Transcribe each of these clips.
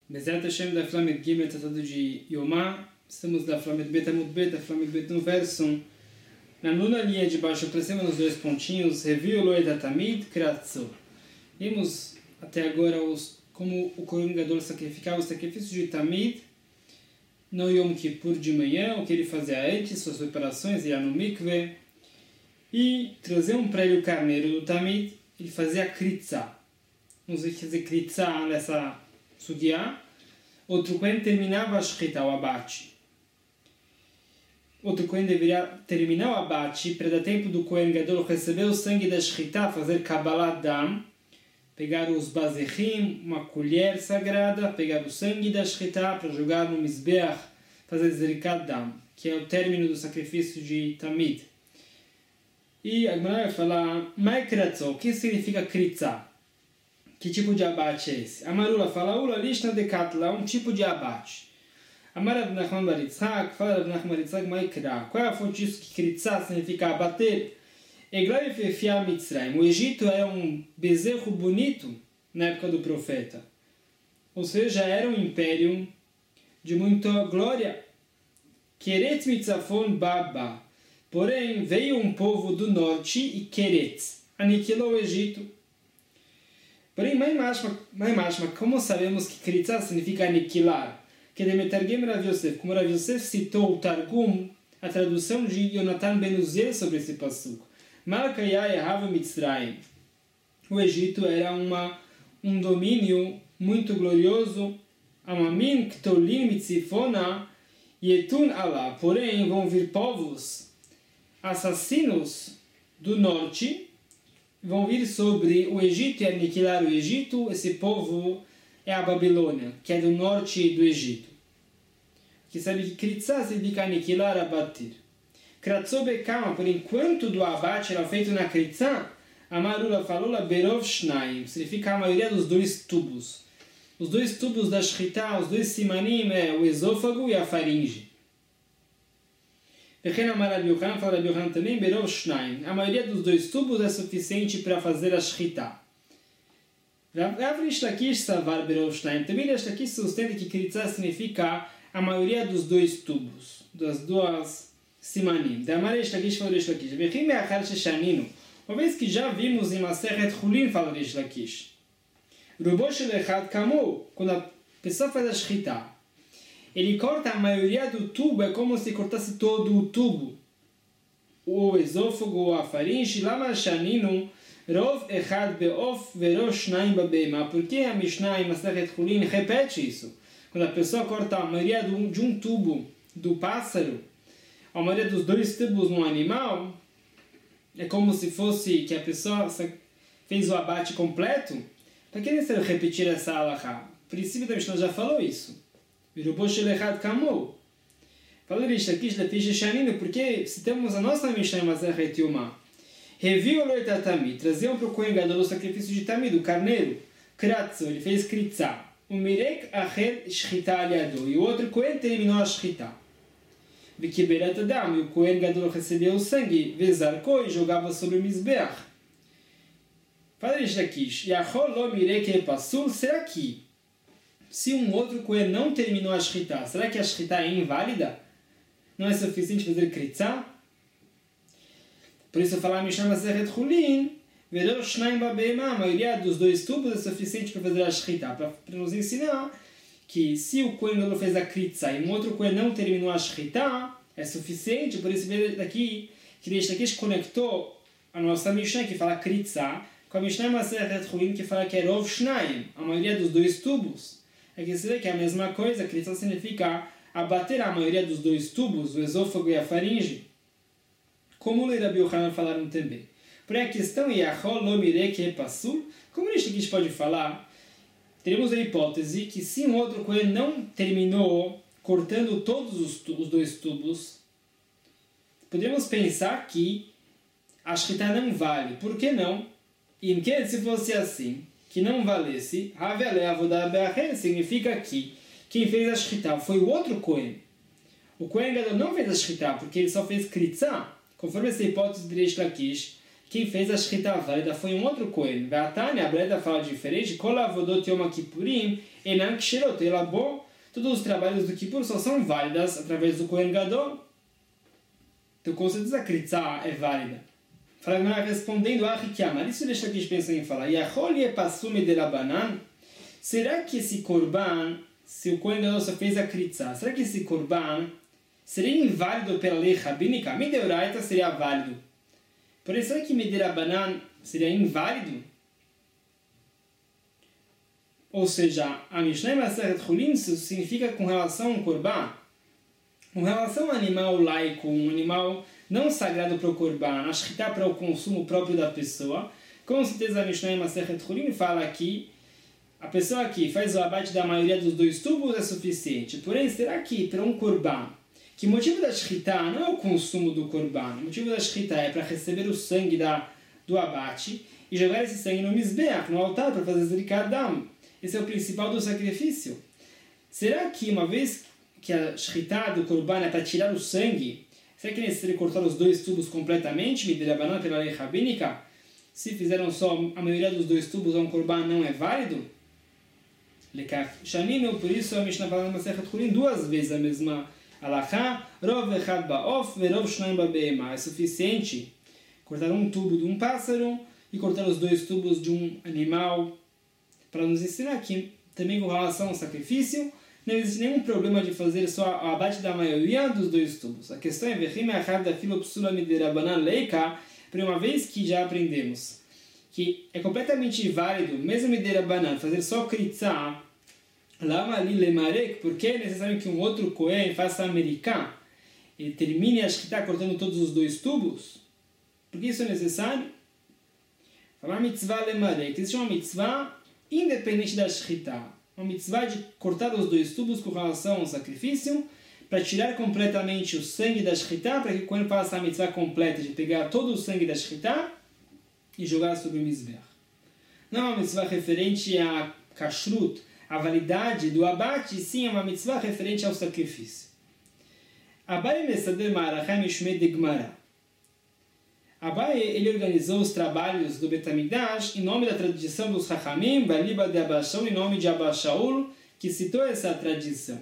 Bezerra Hashem da Flamed Gimel, tratado de Yomá. Estamos da Flamed Bet Amud Bet, da Flamed Bet no verso. Na nona linha de baixo, aparecemos nos dois pontinhos. Reviu Loed Atamid Kratzo. Vimos até agora como o Kohen Gadol sacrificava o sacrifício de Tamid no Yom Kippur de manhã, o que ele fazia antes, suas preparações, ia no mikve. E traziam para ele o carneiro do Tamid, ele fazia Kritzah. Vamos fazer Kritzah nessa Sugiá. Outro Kohen terminava a Shechita, o abate. Outro Kohen deveria terminar o abate para dar tempo do Kohen Gadol receber o sangue da Shechita, fazer Kabbalat Dam, pegar os bazechim, uma colher sagrada, pegar o sangue da Shechita para jogar no Mizbeach, fazer Zerikat Dam, que é o término do sacrifício de Tamid. E a Gemara vai falar, Mai Kratzo, o que significa Kritzah? Que tipo de abate é esse? A Marula fala, Ula Lishna de Katla, um tipo de abate. Amar Rav Nachman bar Yitzhak, fala Rav Nachman bar Yitzhak, Mai Kra. Qual é a fonte disso que Kritzah significa abater? Eglav Fefia Mitzrayim. O Egito era um bezerro bonito na época do profeta. Ou seja, era um império de muita glória. Keretz Mitzafon Baba. Porém, veio um povo do norte e Keretz aniquilou o Egito. Porém, Mashma, como sabemos que Kritzah significa aniquilar? Que Demetargem Rav Yosef, como Rav Yosef citou o Targum, a tradução de Yonatan Ben Uziel sobre esse passuco. Malkayah Ehava Mitzrayim. O Egito era um domínio muito glorioso. Amamin Ktolim Mitzifona Yetun Allah. Porém, vão vir povos assassinos do norte, vão vir sobre o Egito e aniquilar o Egito. Esse povo é a Babilônia, que é do norte do Egito. Que sabe que Kritzah significa aniquilar, abater. Kratzo bekama, por enquanto do abate era feito na Kritzah, a Marula falou la berov shnaim, significa a maioria dos dois tubos. Os dois tubos da Shechita, os dois simanim, é o esôfago e a faringe. Pequena Mara Biohan, fala Biohan também, berov shnaim. A maioria dos dois tubos é suficiente para fazer a Shechita. Rav Rish Lakish savar berov shnaim. Também Rish Lakish sustenta que Kritzah significa a maioria dos dois tubos, das duas simanim. Da Mara Rish Lakish fala Rish Lakish. Vechim me'achar sheshaninu. Uma vez que já vimos em Masechet Chulin, fala Rish Lakish. Rubo shel echad kamu. Quando a pessoa faz a Shechita, ele corta a maioria do tubo, é como se cortasse todo o tubo. O esôfago, a faringe, lama shaninu, rov echad beof vero shnaim babema. Por que a Mishnah em Masechet Chulin repete isso? Quando a pessoa corta a maioria de um tubo do pássaro, a maioria dos dois tubos no animal, é como se fosse que a pessoa fez o abate completo. Para que necessário repetir essa halakha? O princípio da Mishnah já falou isso. Virubo shel echad kamu. Falou Rish Lakish lefish shaninu, porque citamos a nossa Mishnah em Masechet Yomá. Reviu Loed Atamid, traziam para o Kohen Gadol o sacrifício de Tamid, o carneiro. Kratzo, ele fez Kritzah. O Mirek Acher Shechita aliado. E o outro Kohen terminou a Shechita. Vikiberet Adam, e o Kohen Gadol recebeu o sangue. Vezarko, e jogava sobre o Mizbeach. Fala Rish Lakish. Yachol lo Mirek Pasul. Será que se um outro Kohen não terminou a Shechita, será que a Shechita é inválida? Não é suficiente fazer Kritzah? Por isso falar Mishnah Masechet Chulin, Verov Shnaim Babema, a maioria dos dois tubos é suficiente para fazer a Shechita, para nos ensinar que se o Kohen Gadol fez a Kritzah e um outro Kohen não terminou a Shechita, é suficiente. Por isso veio daqui que Rish Lakish conectou a nossa Mishnah que fala Kritzah com a Mishnah Masechet Chulin que fala que é Rov Shnaim, a maioria dos dois tubos. É que você vê que é a mesma coisa. Kritzah significa abater a maioria dos dois tubos, o esôfago e a faringe. Como o Rabi Yohanan falaram também. Porém, a questão é como a gente pode falar? Teremos a hipótese que se um outro Kohen não terminou cortando todos os dois tubos, podemos pensar que a Shechita não vale. Por que não? E que se fosse assim, que não valesse, significa que quem fez a Shechita foi o outro Kohen. O Kohen Gadol não fez a Shechita porque ele só fez Kritzah. Conforme essa hipótese de Rish Lakish, quem fez a Shechita válida foi um outro Kohen. A Breda fala diferente. Kol avodot Yom Kippurim Enan Ksherot, Elabó, todos os trabalhos do Kippur só são válidas através do Kohen Gadol. Então, com certeza, a Kritzah é válida. Fala respondendo a Rikiamar, isso deixa aqui pensando em falar. Yachol Yepasume de Rabanan. Será que esse Korban, se o Kohen Gadol só fez a Kritzah, será que esse Korban seria inválido pela lei rabínica? Mideoraita seria válido. Porém, será que Midirabanan seria inválido? Ou seja, a Mishnah Masechet Chulin significa com relação ao Korban. Com relação ao animal laico, um animal não sagrado para o Korban, a Shchita para o consumo próprio da pessoa, com certeza a Mishnah Masechet Chulin fala que a pessoa que faz o abate da maioria dos 2 tubos é suficiente. Porém, será que para um Korban, que o motivo da Shchita não é o consumo do Korban, o motivo da Shchita é para receber o sangue do abate e jogar esse sangue no Mizbeach, no altar, para fazer Zrikat Dam. Esse é o principal do sacrifício. Será que uma vez que a Shchita do Korban é para tirar o sangue, será que é necessário cortar os 2 tubos completamente, Midirabanan pela lei rabínica? Se fizeram só a maioria dos 2 tubos, um Korban não é válido? Lekach Shaninu, por isso a Mishnah fala na Masechet Chulin 2 vezes a mesma Alachá, Rov Echad Ba'of, Verov Shnaim Ba'be'ema. É suficiente cortar um tubo de um pássaro e cortar os 2 tubos de um animal, para nos ensinar que também com relação ao sacrifício não existe nenhum problema de fazer só o abate da maioria dos 2 tubos. A questão é Vechim Echad da Filopsula Midirabanan Leika, por uma vez que já aprendemos que é completamente válido, mesmo Midirabanan, fazer só Kritzah, Lama ali lemarek, porque é necessário que um outro Kohen faça americá e termine a Shchita cortando todos os 2 tubos? Por que isso é necessário? Falar mitzvah lemarek. Existe uma mitzvah independente da Shchita. Uma mitzvah de cortar os 2 tubos com relação ao sacrifício, para tirar completamente o sangue da Shchita, para que quando faça a mitzvah completa de pegar todo o sangue da Shchita e jogar sobre o Mizbeach. Não é uma mitzvah referente a kashrut, a validade do abate, sim, é uma mitzvah referente ao sacrifício. Abai Mesader Ma'arachai Mishmei de Gemara. Abai, ele organizou os trabalhos do Bet HaMikdash em nome da tradição dos Chachamim, Baliba de Abba Shaul, em nome de Abba Shaul, que citou essa tradição.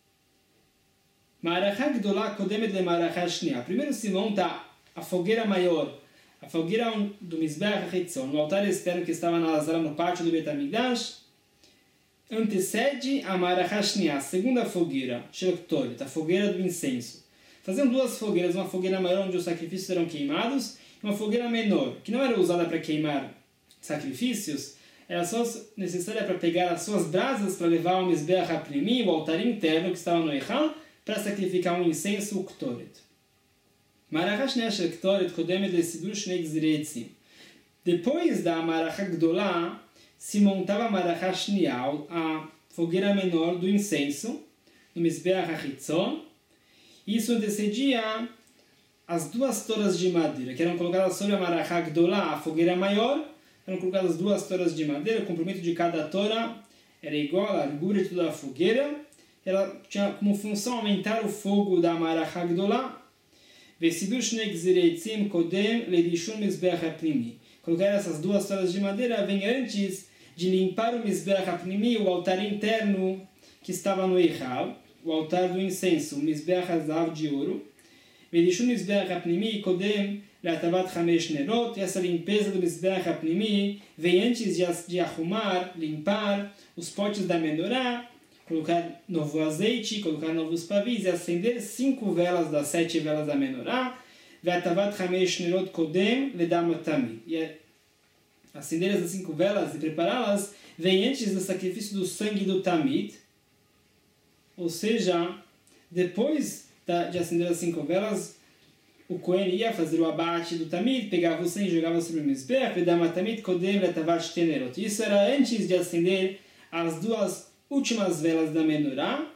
Ma'arachai Gdolá Kodemet de Ma'arachai Shnia. Primeiro se monta a fogueira maior, a fogueira do Mizbeach HaChitzon, no altar externo que estava na Lazara, no pátio do Bet HaMikdash, antecede a Ma'arachai Shnia, a segunda fogueira, Sheloktoret, a fogueira do incenso. Faziam 2 fogueiras, uma fogueira maior onde os sacrifícios eram queimados, e uma fogueira menor, que não era usada para queimar sacrifícios, era só necessária para pegar as suas brasas para levar ao Mizbeach HaPnimi, o altar interno que estava no Eichal, para sacrificar um incenso, o Ktoret. Ma'arachai Shnia Sheloktoret Kodemet Lesidur Shnei Gzirei Etzim. Depois da Ma'arachai Gdolá, se montava a Ma'arachai Shnia, a fogueira menor do incenso, no Mizbeach HaChitzon. Isso antecedia as 2 toras de madeira, que eram colocadas sobre a Ma'arachai Gdolá, a fogueira maior, eram colocadas 2 toras de madeira, o comprimento de cada tora era igual à largura de toda a fogueira, ela tinha como função aumentar o fogo da Ma'arachai Gdolá. Vesidur Shnei Gzirei Etzim Kodem Ledishun Mizbeach HaPnimi. Colocar essas 2 toras de madeira vem antes de limpar o Mizbeach HaPnimi, o altar interno que estava no Eichal, o altar do incenso, o Mizbeach HaZahav de ouro. Vedishun Mizbeach HaPnimi Kodem Le'atavat Chamesh Nerot. Essa limpeza do Mizbeach HaPnimi vem antes de arrumar, limpar os potes da menorá, colocar novo azeite, colocar novos pavis e acender 5 velas das 7 velas da menorá. Ve'atavat Chamesh Nerot Kodem Le'dam Tamid. E acender essas 5 velas e prepará-las vem antes do sacrifício do sangue do Tamid. Ou seja, depois de acender as 5 velas, o Kohen ia fazer o abate do Tamid, pegava o sangue e jogava sobre o Mizbeach, Ve'dam Tamid Kodem Le'atavat Shte Nerot. Isso era antes de acender as 2 últimas velas da menorá,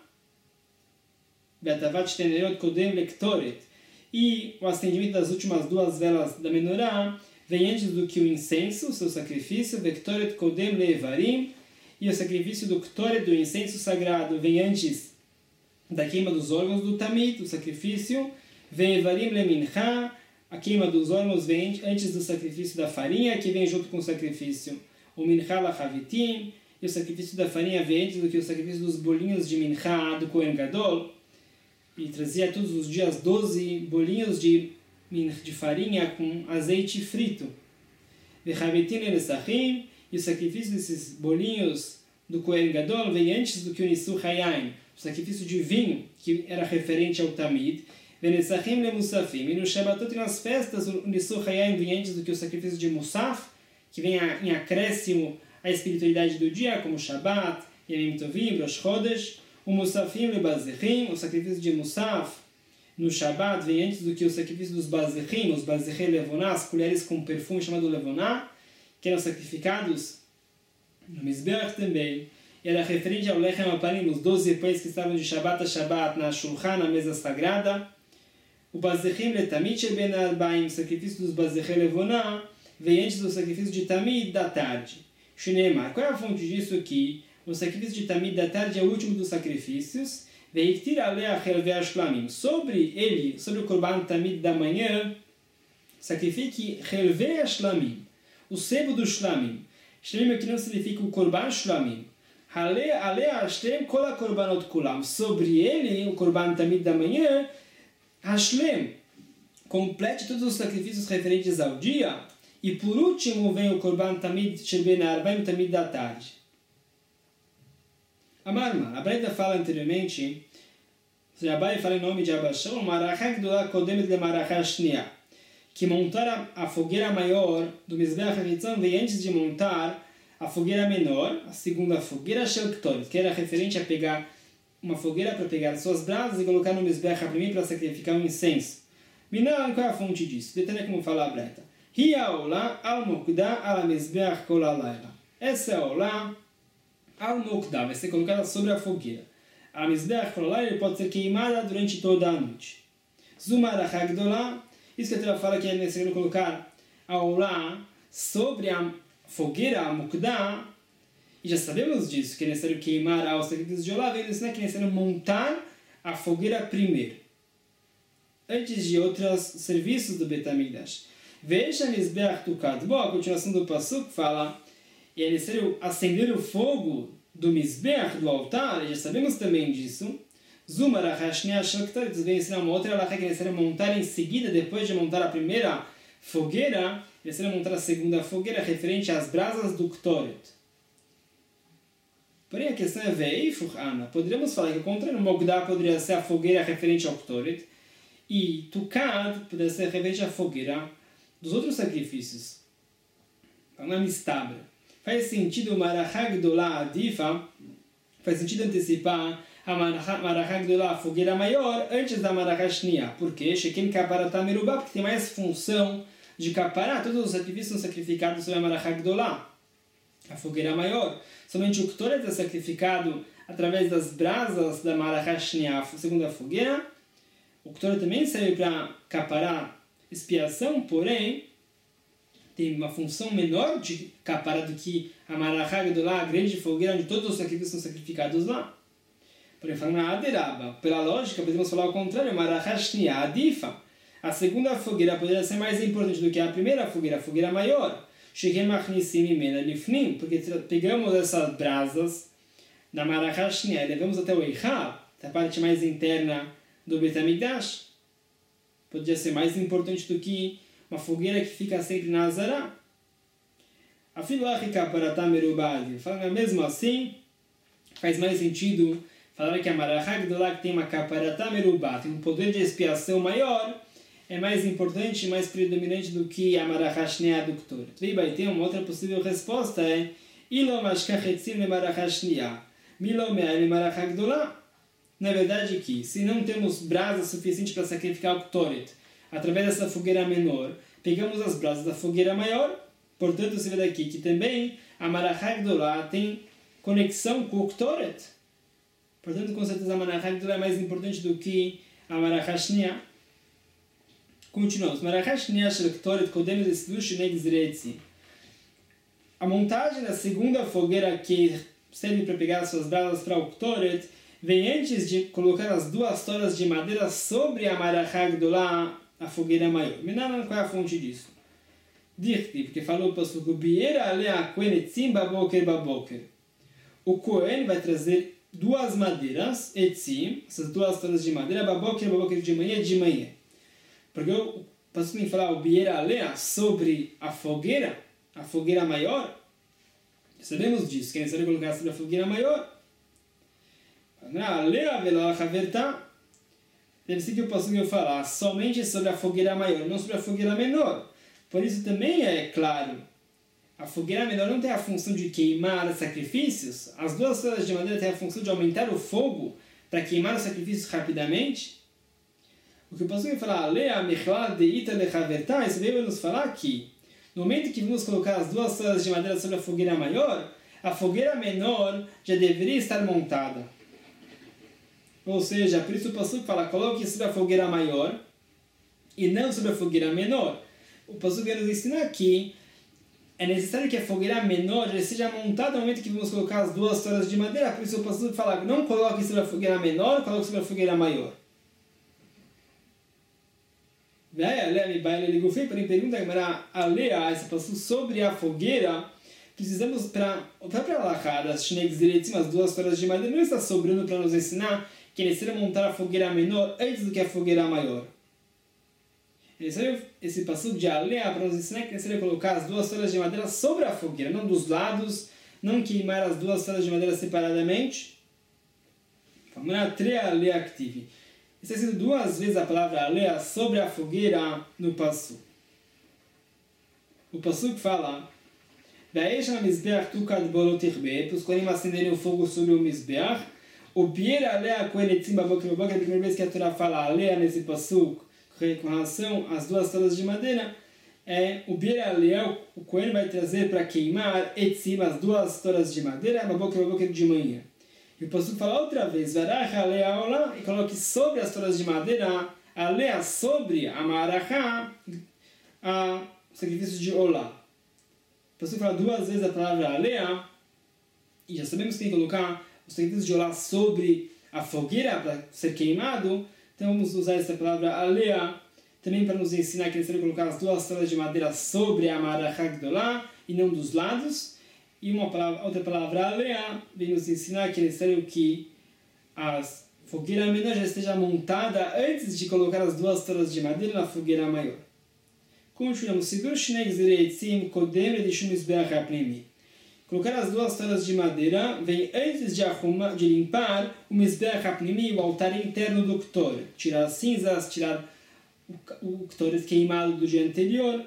Ve'atavat Shte Nerot Kodem Le'ktoret. E o acendimento das últimas 2 velas da menorá vem antes do que o incenso, o seu sacrifício, Vektoret Kodem Le'evarim, e o sacrifício do Ktoret, do incenso sagrado, vem antes da queima dos órgãos do Tamid, o sacrifício, Ve'evarim Le'mincha, a queima dos órgãos vem antes do sacrifício da farinha, que vem junto com o sacrifício, o Mincha Lachavitim, e o sacrifício da farinha veio antes do que o sacrifício dos bolinhos de Minchá do Kohen Gadol, e trazia todos os dias 12 bolinhos de farinha com azeite frito. E o sacrifício desses bolinhos do Kohen Gadol veio antes do que o Nisuch Hayayin, o sacrifício de vinho, que era referente ao Tamid. E no Shabbatot e nas festas, o Nisuch Hayayin vem antes do que o sacrifício de Musaf, que vem em acréscimo à espiritualidade do dia, como Shabbat, Yamim Tovim, Rosh Chodesh. O Musafim le Bazechim, o sacrifício de Musaf, no Shabbat, vem antes do que o sacrifício dos Bazechim, os Bazechim Levoná, as colheres com perfume chamado Levoná, que eram sacrificados no Mizbeach também. Era referente ao Lechem Aparim, os 12 pães que estavam de Shabbat a Shabbat na Shulchan, na mesa sagrada. O Bazechim le Tamid shel ben Arbaim, o sacrifício dos Bazechim Levoná, vem antes do sacrifício de Tamid da tarde. Shneimar, qual é a fonte disso aqui? O sacrifício de Tamid da tarde é o último dos sacrifícios. Sobre ele, sobre o Korban Tamid da manhã, sacrifique Helvei Shlamim, o sebo do Shlamim. Shlamim aqui não significa o Korban Shlamim. Sobre ele, o Korban Tamid da manhã, Hashlem, complete todos os sacrifícios referentes ao dia. E por último vem o Korban Tamid shel ben Arbaim, Tamid da tarde. A Braita fala anteriormente, Abai fala em nome de Abashão, que montar a fogueira maior do Mizbeach HaChitzon vem antes de montar a fogueira menor, a segunda fogueira Shel Ktoret, que era referente a pegar uma fogueira para pegar suas brasas e colocar no Mizbeach HaPrimim para sacrificar um incenso. Minan, qual é a fonte disso? Detalhe como fala a Braita. Hiya Ola al-Mokda al-Mizbeach kol halayla. Essa é a Ola al-Mokda, vai ser colocada sobre a fogueira. A Mizbeach kol halayla pode ser queimada durante toda a noite. Zumar ha-Hagdolah, isso que a Torá fala que é necessário colocar a Ola sobre a fogueira, a Mokda, e já sabemos disso, que é necessário queimar aos sacrifícios de Olá, veio ensinar que é necessário montar a fogueira primeiro, antes de outros serviços do Bet HaMikdash. Veja Mizbeach tukad. Bom, a continuação do Pasuk fala, e é necessário acender o fogo do Mizbeach, do altar, e já sabemos também disso. Zumar ha-Hashniah shel Ktoret, vem ensinar uma outra alahá que é necessário montar em seguida, depois de montar a primeira fogueira, é necessário montar a segunda fogueira, referente às brasas do Ktoret. Porém, a questão é Veifuch Ana. Poderíamos falar que o contrário, Mogdá poderia ser a fogueira referente ao Ktoret, e Tukad poderia ser referente à fogueira dos outros sacrifícios. Uma mistabra. Faz sentido o Marachá Gdolá Adifa, faz sentido antecipar a Marachá Gdolá, a fogueira maior, antes da Marachá Shniah. Por quê? Shekem Kaparatá Merubá, porque tem mais função de caparar. Todos os sacrifícios são sacrificados sobre a Marachá Gdolá, a fogueira maior. Somente o Ktoret é sacrificado através das brasas da Marachá Shniah, a segunda fogueira. O Ktoret também serve para caparar expiação, porém, tem uma função menor de caparar do que a Marachá Gdolá, a grande fogueira, onde todos os sacrifícios são sacrificados lá. Porém, falando na Aderaba, pela lógica, podemos falar ao contrário, Marachá Shniah Adifa. A segunda fogueira poderia ser mais importante do que a primeira fogueira, a fogueira maior. Porque pegamos essas brasas da Marachá Shniah e levamos até o Eichá, a parte mais interna do Bet HaMikdash. Poderia ser mais importante do que uma fogueira que fica sempre na Azará. Falando mesmo assim, faz mais sentido falar que a Marachá Gdolá, que tem uma Kaparatá Merubá, tem um poder de expiação maior, é mais importante e mais predominante do que a Marachá Shniah do Ktoret. E vai ter uma outra possível resposta, é Ilo Mashkachetzim le Marachá Shniah, Milo Me'ai le Marachá Gdolá. Na verdade aqui, se não temos brasa suficiente para sacrificar o Ktoret, através dessa fogueira menor, pegamos as brasas da fogueira maior, portanto você vê daqui que também a Marachá Gdolá tem conexão com o Ktoret. Portanto, com certeza a Marachá Gdolá é mais importante do que a Marachá Shniah. Continuamos. Marachá Shniah shel Ktoret kodem leslush negzretzi. A montagem da segunda fogueira que serve para pegar as suas brasas para o Ktoret vem antes de colocar as duas toras de madeira sobre a Marachá Gdolá, a fogueira maior. Menanan, qual é a fonte disso? Dirti, porque falou para o Pasuk, Biera alea kohen etzim baboker baboker. o Cohen vai trazer duas madeiras, etzim, essas duas toras de madeira, baboker de manhã. Porque o pastor me fala o Biera Alea sobre a fogueira maior. Sabemos disso, quem sabe colocar sobre a fogueira maior. Alea vela haverta. Deve ser que o pastor vai falar somente sobre a fogueira maior, não sobre a fogueira menor. Por isso também é claro, a fogueira menor não tem a função de queimar sacrifícios. As duas toras de madeira têm a função de aumentar o fogo para queimar os sacrifícios rapidamente. O que o pastor vai falar, Alea mechlal deita lechaverta, isso veio nos falar que no momento que vamos colocar as duas toras de madeira sobre a fogueira maior, a fogueira menor já deveria estar montada. Ou seja, por isso o pastor fala, coloque sobre a fogueira maior e não sobre a fogueira menor. O pastor quer nos ensinar que é necessário que a fogueira menor já seja montada no momento que vamos colocar as duas toras de madeira. Por isso o pastor fala, não coloque sobre a fogueira menor, coloque sobre a fogueira maior. Porém, pergunta a Lea, esse pastor sobre a fogueira, precisamos para a própria alahá das Shnei Gzeretzim, as duas toras de madeira, não está sobrando para nos ensinar que é necessário montar a fogueira menor antes do que a fogueira maior. É necessário esse passuco de Alea para nos ensinar que é necessário colocar as duas toras de madeira sobre a fogueira, não dos lados, não queimar as duas toras de madeira separadamente. Vamos lá, Trea Alea Active. Está sendo duas vezes a palavra Alea sobre a fogueira no passuco. O passuco fala, para os Kohanim acenderem o fogo sobre o Mizbeach, o Biera Alea Kohen Etzim Baboker, a primeira vez que a Torá fala Alea nesse passuco, com relação às duas toras de madeira, o Biera Alea, o Kohen vai trazer para queimar etzim, as duas toras de madeira, baboker de manhã. E o passuco fala outra vez, Varach Alea Olá, e coloque sobre as toras de madeira, Alea sobre a Marachá, o sacrifício de Olá. O passuco fala duas vezes a palavra Alea, e já sabemos que tem que colocar o sacrifício de Olá sobre a fogueira para ser queimado. Então vamos usar essa palavra Alea também para nos ensinar que é necessário colocar as duas toras de madeira sobre a Marachá Gdolá e não dos lados. E outra palavra Alea vem nos ensinar que é necessário que a fogueira menor já esteja montada antes de colocar as duas toras de madeira na fogueira maior. Continuamos. Sidur Shnei Gzeretzim Kodem Redishum Mizbeach HaPnimi. Colocar as duas toras de madeira vem antes de limpar o Mizbeach HaPnimi, o altar interno do Ktor. Tirar as cinzas, tirar o Ktor queimado do dia anterior.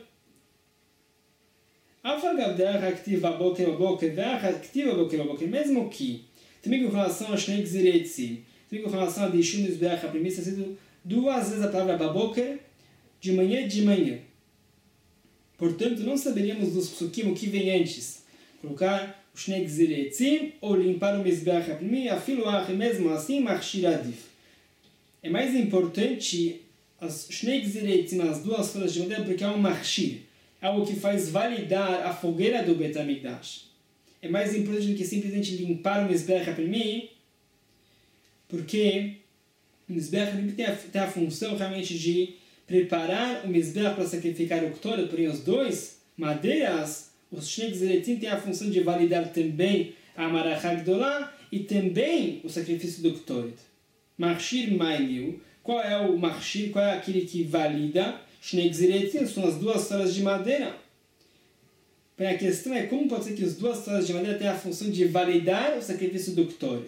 Mesmo que, também com relação a Shnei Gzeretzim, também com relação a Dishum Mizbeach HaPnimi, está sendo duas vezes a palavra baboker, de manhã. Portanto, não saberíamos dos psukim o que vem antes. Colocar o Shnei Gzeretzim ou limpar o Mizbeach HaPnimi, afilo achi, mesmo assim, machshir adif. É mais importante as Shnei Gzeretzim, as duas toras de madeira, porque é um machshir, algo que faz validar a fogueira do Bet HaMikdash. É mais importante do que simplesmente limpar o Mizbeach HaPnimi, porque o Mizbeach HaPnimi tem a função realmente de preparar o Mizbeach para sacrificar o Ktor, porém os dois madeiras, os Shnei Gzeretzim têm a função de validar também a Marachá Gdolá e também o sacrifício do Ktor. Machshir Maimiu, qual é o Machshir, qual é aquele que valida? Shnei Gzeretzim são as duas toras de madeira. A questão é como pode ser que as duas toras de madeira têm a função de validar o sacrifício do Ktor.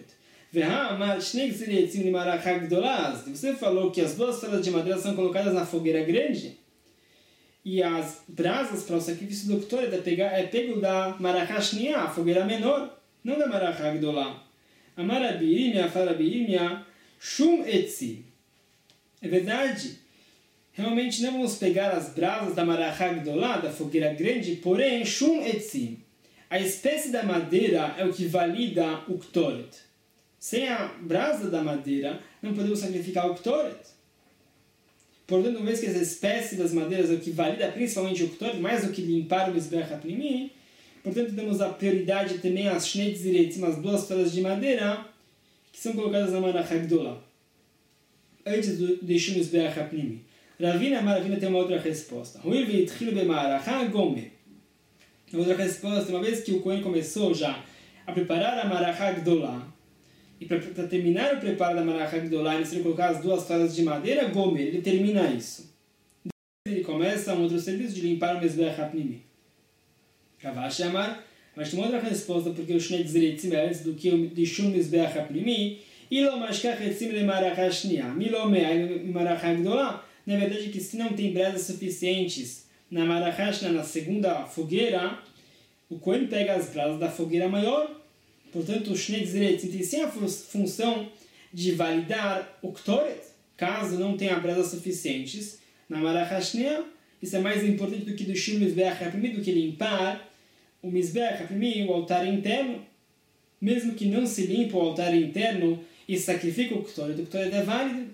Você falou que as duas toras de madeira são colocadas na fogueira grande e as brasas para o sacrifício do Ktor é pego da Marachá Shniá, a fogueira menor, não da Marachá Gdolá. Amar Rabi Yirmiyah, fala Rabi Yirmiyah, Shum Etzi. É verdade, realmente não vamos pegar as brasas da Marachá Gdolá, da fogueira grande, porém, Shum Etzi. A espécie da madeira é o que valida o Ktor. Sem a brasa da madeira, não podemos sacrificar o Ktor. Portanto, uma vez que essa espécie das madeiras é o que valida principalmente o Ktor, mais do que limpar o Mizbeach HaPnimi, portanto, damos a prioridade também às Shnei Gzeretzim, as duas toras de madeira, que são colocadas na Marachá Gdolá, antes do Mizbeach HaPnimi. Ravina tem uma outra resposta. Outra resposta, uma vez que o Cohen começou já a preparar a Marachá Gdolá. E para terminar o preparo da Marachá Gdolá, ele colocar as 2 toalhas de madeira, Gomer, ele termina isso. Depois ele começa um outro serviço de limpar o Mizbeach HaPnimi. Ravash Amar, mas tem uma outra resposta, porque o Shnei Gzeretzim é antes do que o Dishun Mizbeach HaPnimi, Ilo Mashkach Etzim Le Marachá Shnia, Milo Me'ai Marachá Gdolá. Na verdade, que se não tem brasas suficientes na Marachá Shnia, na segunda fogueira, o Kohen pega as brasas da fogueira maior. Portanto, o Shnei Gzeretzim tem sim a função de validar o Ktoret, caso não tenha brasas suficientes na Marachá Shnia. Isso é mais importante do que do Shul Mizbeach HaPnimi, do que limpar o Mizbeach HaPnimi, o altar interno. Mesmo que não se limpe o altar interno e sacrifica o Ktoret é válido.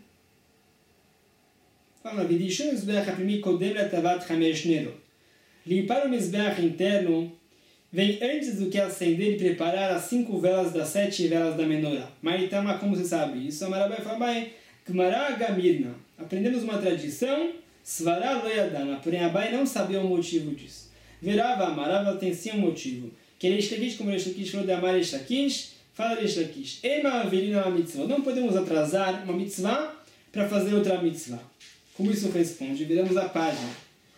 Fala, Vidishun Mizbeach HaPnimi Kodem Latavat Chamesh Nerot. Limpar o Mizbeach interno vem antes do que acender e preparar as 5 velas das 7 velas da menorá. Maitama, como você sabe? Isso Amarabai Fabai, Gmará Gamirna. Aprendemos uma tradição, Svará Loyadana, porém Abai não sabia o motivo disso. Verava Amarava tem sim um motivo. Que Reish Lakish, como Reish Lakish falou de Amar Reish Lakish, fala Reish Lakish. Ema Averina uma mitzvah. Não podemos atrasar uma mitzvah para fazer outra mitzvah. Como isso responde? Viramos a página.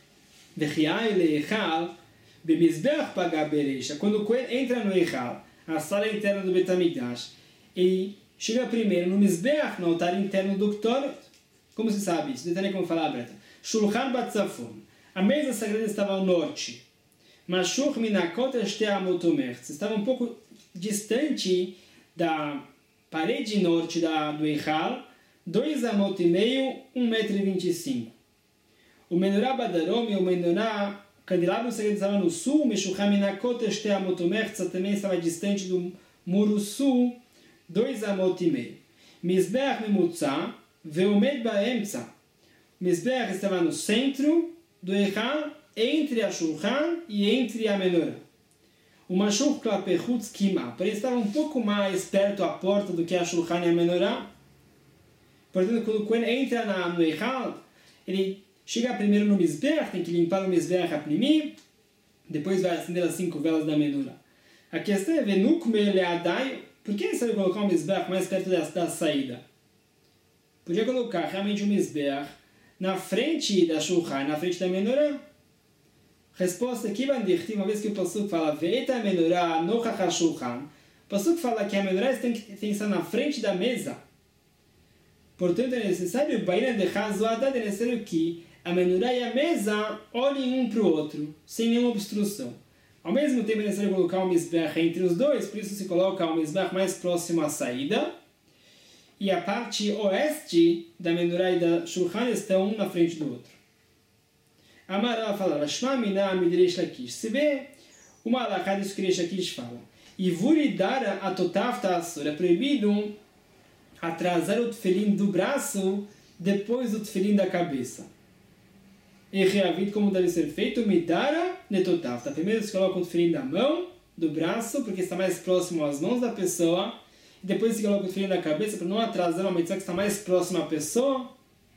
Vechiai Leichal, Bemizbeach Pagá Bereisha. Quando o Kohen entra no Eichal, a sala interna do Betamigdash, ele chega primeiro no Mizbeach, no altar interno do Ktoret. Como se sabe isso? Detalhe como falar, Breta. Shulchan Batzafon. A mesa sagrada estava ao norte. Mashuch Minakot Eshte Amotomertz. Estava um pouco distante da parede norte do Eichal, 2 amot e meio, 1,25 m. O Menorá Badarom e o Menorá candelabro sagrado estava no sul, Meshucham Minakot Eshte Amotomertz também estava distante do muro sul, 2 amot e meio. Mizbeach Memutza, Veomed Baemtza. Mizbeach estava no centro do Eichal, entre a Shulchan e entre a Menorá. O Mashuch Klapechutz Kima, porém estava um pouco mais perto à porta do que a Shulchan e a Menorá. Portanto, quando o Kohen entra no Eichal, ele chega primeiro no Mizbeach, tem que limpar o Mizbeach HaPnimi, depois vai acender as 5 velas da Menorá. A questão é, Venuk Meleadai, por que ele colocar o Mizbeach mais perto da saída? Podia colocar realmente o Mizbeach na frente da Shulchan, na frente da Menorá. Resposta aqui, uma vez que o Pasuk fala Ve'eta Menorá Nochach HaShulchan, o Pasuk fala que a Menorá tem que estar na frente da mesa. Portanto, é necessário é necessário que a Menorá e a mesa olhem um para o outro, sem nenhuma obstrução. Ao mesmo tempo, é necessário colocar o Mizbeach entre os dois, por isso se coloca o Mizbeach mais próximo à saída, e a parte oeste da Menorá e da Shulchan estão um na frente do outro. Amará fala, Shma Minah Midreish Lakish. Se vê uma alahá disso que Reish Lakish fala. E Vuridara Atotavta Asur. É proibido atrasar o tefilim do braço depois do tefilim da cabeça. E reavido como deve ser feito, Midara Netotavta. Primeiro se coloca o tefilim da mão, do braço, porque está mais próximo às mãos da pessoa. E depois se coloca o tefilim da cabeça para não atrasar uma mitzvah que está mais próxima à pessoa.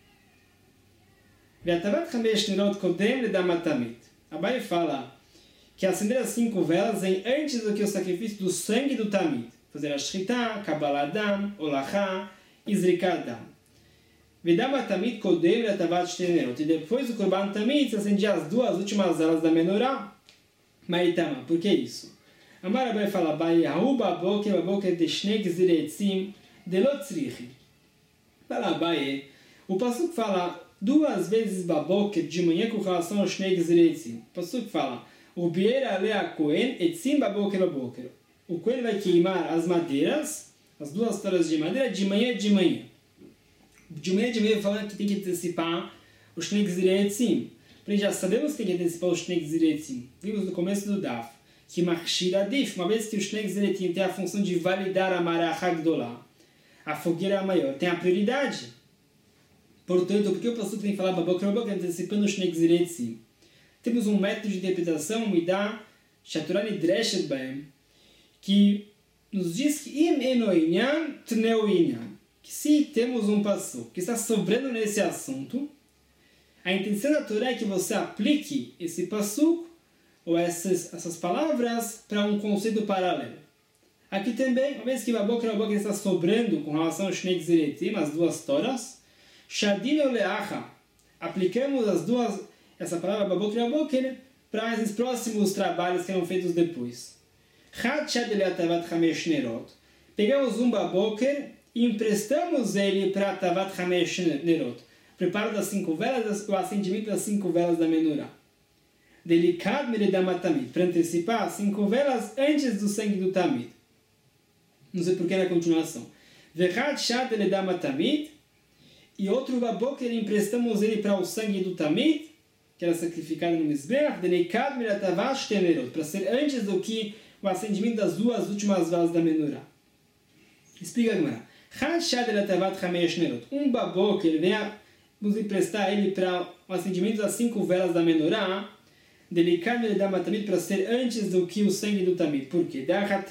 Abai fala que acender as 5 velas vem antes do que o sacrifício do sangue do Tamid. Fazer a Shchita, Kabbalah Adam, Olachá, Izrika Adam. Vedama Tamid Kodem Latavat Shtenerot. E depois do Korban Tamid se acendia as 2 últimas velas da Menorá. Maitama, por que isso? Amar Abai fala, Abai, Ahu Baboker Deshnei Gzeretzim Delot Tzrichi. Fala Abai, o Pasuk fala 2 vezes baboker de manhã com relação ao Shnei Gzeretzim. O Pasuk fala, o Bier Alea Kohen etzim baboker baboker. O Kohen vai queimar as madeiras, as 2 toras de madeira, de manhã de manhã. De manhã fala que tem que antecipar o Shnei Gzeretzim. Porém, já sabemos que tem que antecipar o Shnei Gzeretzim. Vimos no começo do Daf. Que Machshir Adif, uma vez que o Shnei Gzeretzim tem a função de validar a Marachá Gdolá, a fogueira maior, tem a prioridade. Portanto, por que o Pasuk tem que falar baboker antecipando o Shnei Gzeretzim? Temos um método de interpretação, Midah, Shaturah Nidreshet Baem, que nos diz que Im eno inyan, tneu inyan. Que se temos um Pasuk que está sobrando nesse assunto, a intenção da Torá é que você aplique esse Pasuk, ou essas palavras, para um conceito paralelo. Aqui também, uma vez que Baboker está sobrando com relação aos Shnei Gzeretim, as duas Toras, Shadino Leacha, aplicamos as duas, essa palavra Baboker, para esses próximos trabalhos que eram feitos depois. Chad Shad Leatavat Hamesh Nerot, pegamos um Baboker e emprestamos ele para Tavat Hamesh Nerot, preparo das 5 velas, o acendimento das 5 velas da Menorá. Delicado Meredama Tamid, para antecipar 5 velas antes do sangue do Tamid. Não sei porquê na continuação. Vechad Shad Meredama Tamid, e outro Baboker emprestamos ele para o sangue do Tamid, que era sacrificado no Mizbeach, Delicado Meredavash Tenerot, para ser antes do que o acendimento das 2 últimas velas da Menorá. Explica agora. Um Baboker, vamos emprestar ele para o acendimento das 5 velas da Menorá, delicado ele dá Tamid para ser antes do que o sangue do Tamid. Por quê?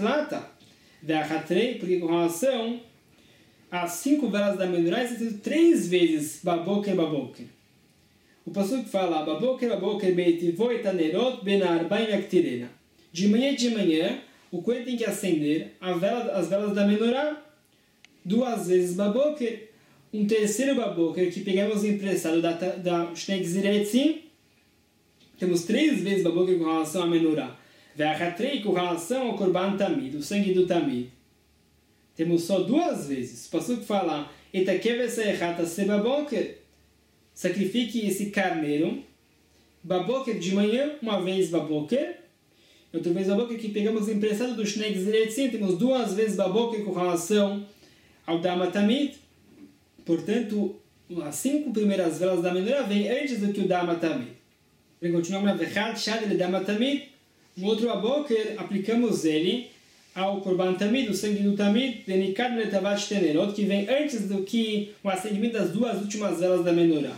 Porque com relação às 5 velas da Menorá, isso é 3 vezes Baboker. O passuco fala, Baboker beitivoi tanerot ben arbaim yaktirena. De manhã, o coelho tem que acender as velas da Menorá 2 vezes Baboker. Um terceiro Baboker que pegamos emprestado da Shnei Gzeretim, temos 3 vezes Baboker com relação à Menorá. Ve'achatrei com relação ao Korban Tamid, o sangue do Tamid. Temos só 2 vezes. O passuco fala, Etakevesayechata se Baboker, sacrifique esse carneiro, Baboker de manhã, 1 vez Baboker, outra vez Baboker que pegamos emprestado do Shnei Gzeretim, temos 2 vezes Baboker com relação ao Dama Tamid. Portanto, as 5 primeiras velas da Menorá vêm antes do que o Dama Tamid. Continuamos na Vechad Shad ele Dama Tamid. Um outro Baboker, aplicamos ele ao Korban Tamid, o sangue do Tamid, Denikad Letavat Tenerot, que vem antes do que o acendimento das 2 últimas velas da Menorá.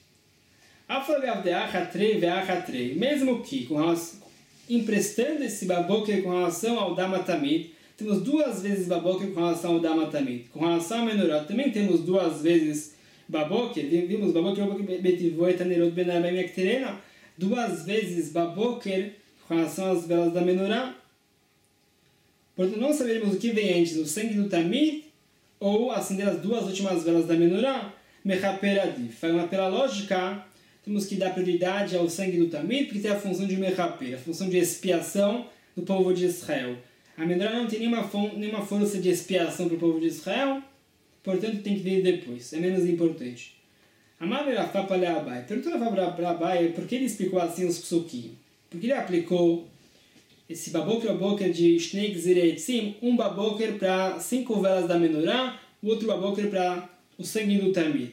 Mesmo que, emprestando esse Baboker com relação ao Dama Tamid, temos 2 vezes Baboker com relação ao Dama Tamid. Com relação à Menorá, também temos 2 vezes Baboker. Vimos Baboker Betivoi Tanerot Ben Arbaim Yakterena. 2 vezes Baboker com relação às velas da Menorá. Portanto, não saberemos o que vem antes, o sangue do Tamid ou acender as 2 últimas velas da Menorá. Mechaper Adif. Pela lógica, temos que dar prioridade ao sangue do Tamid, porque tem a função de Mechaper, a função de expiação do povo de Israel. A Menorá não tem nenhuma força de expiação para o povo de Israel, portanto tem que vir depois, é menos importante. Amar Rafá para Abai. Perguntou para Abai por que ele explicou assim os psukim. Porque ele aplicou esse Baboker de Shnei Gzeretim, um Baboker para 5 velas da Menorá, o outro Baboker para o sangue do Tamid.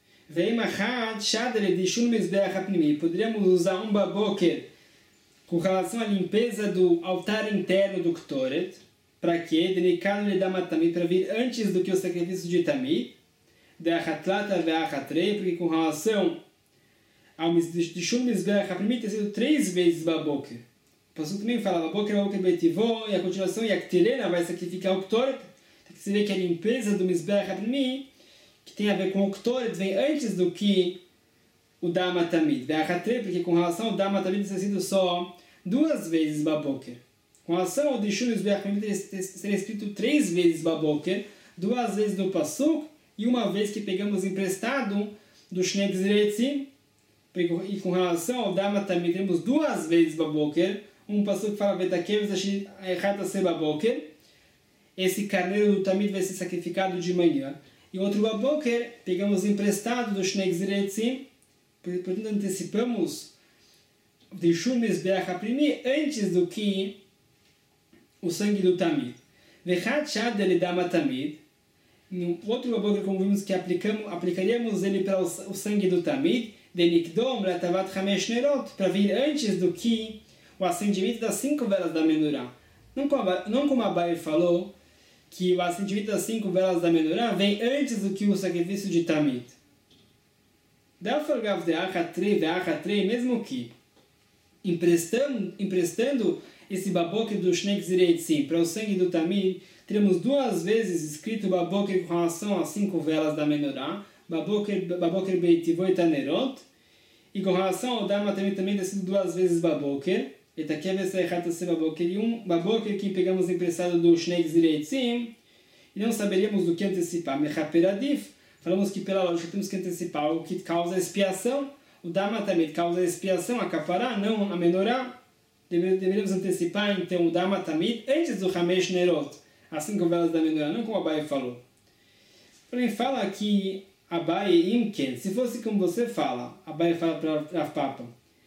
Poderíamos usar um Baboker com relação à limpeza do altar interno do Ktoret. Para quê? Delicado ele dá Tamid para vir antes do que o sacrifício de Tamid. Porque com relação ao Dishun Mizbeach HaPnimi tem sido 3 vezes Baboker. O passuco também fala Baboker Betivó, e a continuação Yaktirena vai sacrificar o Ktoret. Tem que se ver que a limpeza do Mizbeach HaPnimi, que tem a ver com o Ktoret, vem antes do que o Dama Tamid. Porque com relação ao Dama Tamid tem sido só 2 vezes Baboker. Com relação ao Dishun Mizbeach HaPnimi seria escrito 3 vezes Baboker, 2 vezes no passuco, e 1 vez que pegamos emprestado do Shnei Gzeretim, e com relação ao Dama Tamid temos 2 vezes Baboker, um passuco que fala Betakev Echata Se Baboker, esse carneiro do Tamid vai ser sacrificado de manhã, e outro Baboker pegamos emprestado do Shnei Gzeretim, portanto antecipamos de Shur Mizbeach HaPnimi antes do que o sangue do Tamid. Vechad Shad ele Dama Tamid. No outro Baboker, como vimos que aplicaríamos ele para o sangue do Tamid, Denikdom Latavat Hamesh Nerot, para vir antes do que o acendimento das 5 velas da Menorá. Não como Abai falou, que o acendimento das 5 velas da Menorá vem antes do que o sacrifício de Tamid. Mesmo que emprestando esse Baboker do Shnei Gzeretim para o sangue do Tamid, teremos 2 vezes escrito Baboker com relação às 5 velas da Menorá, Baboker Beitivoi Tanerot, e com relação ao Dama também tem sido 2 vezes Baboker, e um baboker que pegamos emprestado do Shnei Zireitzim, e não saberíamos do que antecipar. Mechaperadif, falamos que pela lógica temos que antecipar o que causa expiação. O Dama também causa expiação, a Kapará, não a Menorá. Deveríamos antecipar então o Dama Tamid antes do Hamesh Nerot, as 5 velas da Menorá, não como Abai falou. Porém, fala aqui Abai Imken, se fosse como você fala, Abai fala para a Papa.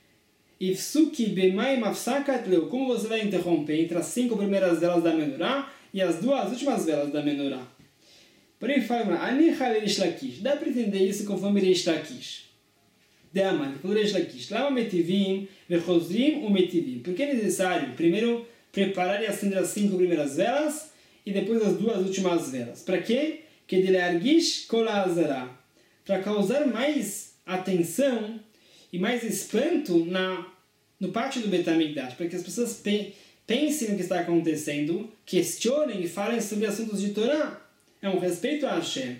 Ifsuki bemai mafsakat leu, como você vai interromper entre as 5 primeiras velas da Menorá e as 2 últimas velas da Menorá? Porém, fala, Anichal Reish Lakish, dá para entender isso conforme Reish Lakish. Deaman, por Reish Lakish, Lama metivim, vechozrim metivim. Porque é necessário primeiro preparar e acender as 5 primeiras velas e depois as 2 últimas velas. Para quê? Que de leargish kol ha'azara, para causar mais atenção e mais espanto no pátio do Beit HaMikdash, para que as pessoas pensem no que está acontecendo, questionem e falem sobre assuntos de Torá. É um respeito a Hashem.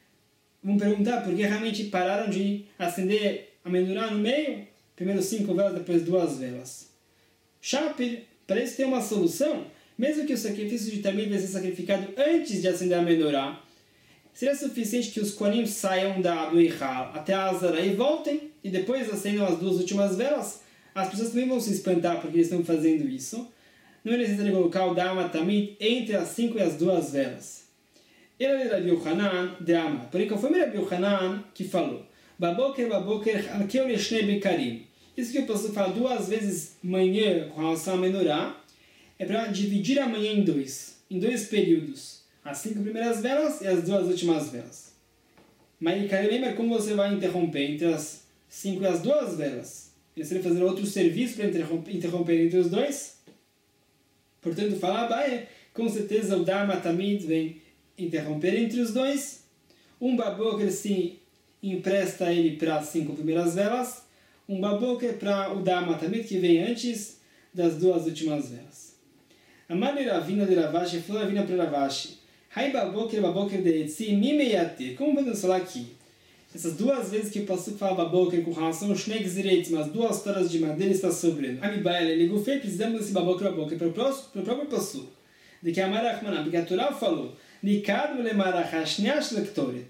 Vamos perguntar por que realmente pararam de acender a Menorá no meio? Primeiro 5 velas, depois 2 velas. Shapir, para isso ter uma solução, mesmo que o sacrifício de Tamid vai ser sacrificado antes de acender a Menorá, seria suficiente que os Kohanim saiam do Eichal até a Azara e voltem, e depois acendam as 2 últimas velas. As pessoas também vão se espantar porque eles estão fazendo isso. Não é necessário colocar o Dama Tamid entre as 5 e as 2 velas. Ele era Rabi Yochanan de Amar. Porém, conforme Rabi Yochanan que falou, Baboker, Alkeu Leshnei Bekarim. Isso que eu posso falar 2 vezes manhã com relação a Menorá, é para dividir a manhã em 2 períodos. As 5 primeiras velas e as 2 últimas velas. Mas lembra como você vai interromper entre as 5 e as 2 velas? Você vai fazer outro serviço para interromper entre os 2? Portanto, falar, com certeza o Dama Tamid vem interromper entre os 2. Um baboker se empresta ele para as 5 primeiras velas. Um baboker para o Dama Tamid que vem antes das 2 últimas velas. Amar de Ravina de Ravashi, falou Ravina para Ravashi. Hai baboker de etzi mimeyate. Como podemos falar aqui? Essas 2 vezes que o Pasuk fala baboker com relação aos Shnei Zireitzim, as 2 toras de madeira está sobrando. Amibael, ele gufei, precisamos desse baboker para o próprio Pasuk. De que Amar Achmanah, porque a Torá falou Nikadmu lemarachashniash lektoret.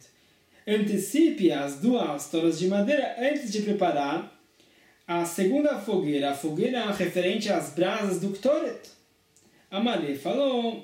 Antecipe as 2 toras de madeira antes de preparar a segunda fogueira. A fogueira referente às brasas do Ktoret. Amalé falou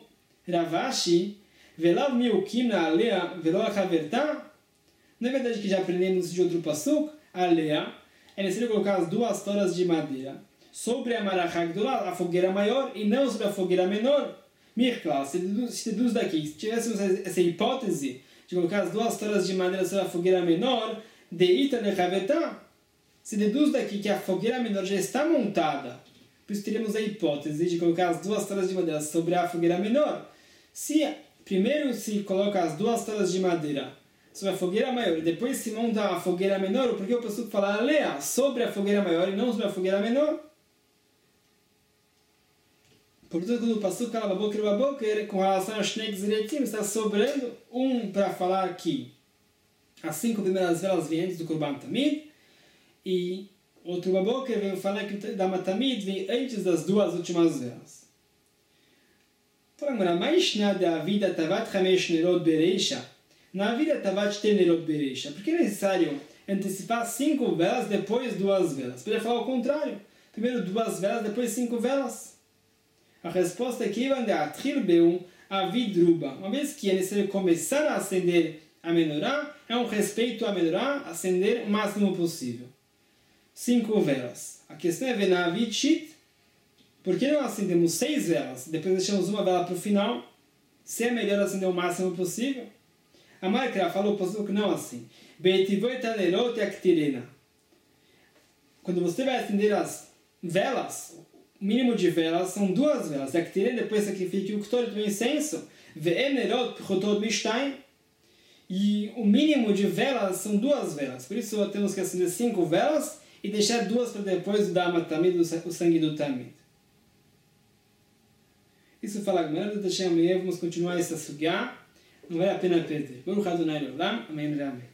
Ravashi Velav miukim na alea velo achavertá. Não é verdade que já aprendemos de outro pasuk? Alea é necessário colocar as 2 toras de madeira sobre a marachá gdolá, a fogueira maior, e não sobre a fogueira menor. Mirkla, se deduz daqui. Se tivéssemos essa hipótese de colocar as 2 toras de madeira sobre a fogueira menor, de ita lechavetá, se deduz daqui que a fogueira menor já está montada. Por isso teríamos a hipótese de colocar as 2 toras de madeira sobre a fogueira menor. Se primeiro se coloca as 2 toras de madeira sobre a fogueira maior e depois se monta a fogueira menor, porque eu posso falar alea sobre a fogueira maior e não sobre a fogueira menor? Portanto, quando o Pasuk fala baboker, com relação aos Shnei Zireitzim, está sobrando para falar que as 5 primeiras velas vêm antes do Korban Tamid, e outro baboker veio falar que o Dama Tamid vem antes das 2 últimas velas. Então, agora, mais nada a vida tavat chamesh nerot bereisha. Na vida tavat tem nerot bereisha. Por que é necessário antecipar 5 velas, depois 2 velas? Poderia falar o contrário. Primeiro 2 velas, depois 5 velas. A resposta é que uma vez que é necessário começar a acender a Menorá, é um respeito à Menorá, acender o máximo possível. 5 velas. A questão é Venavid Shit. Por que não acendemos 6 velas? Depois deixamos uma vela para o final. Se é melhor acender o máximo possível? A Markra falou que não assim. Quando você vai acender as velas, o mínimo de velas são 2 velas. Depois sacrifique o Ktoret do incenso. E o mínimo de velas são 2 velas. Por isso temos que acender 5 velas e deixar 2 para depois dar o sangue do Tamid. Isso fala Gemara, amanhã vamos continuar essa sugá. Não vale a pena perder. Baruch Adonai Leolam. Amém.